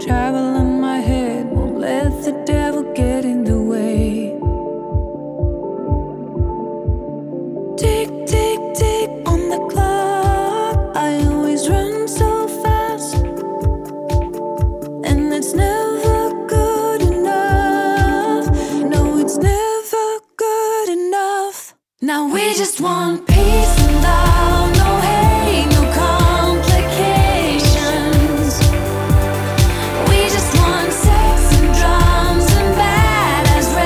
travel in my head, won't let the devil get in the way. Tick, tick, tick on the clock, I always run so fast, and it's never good enough. No, it's never good enough. Now we just want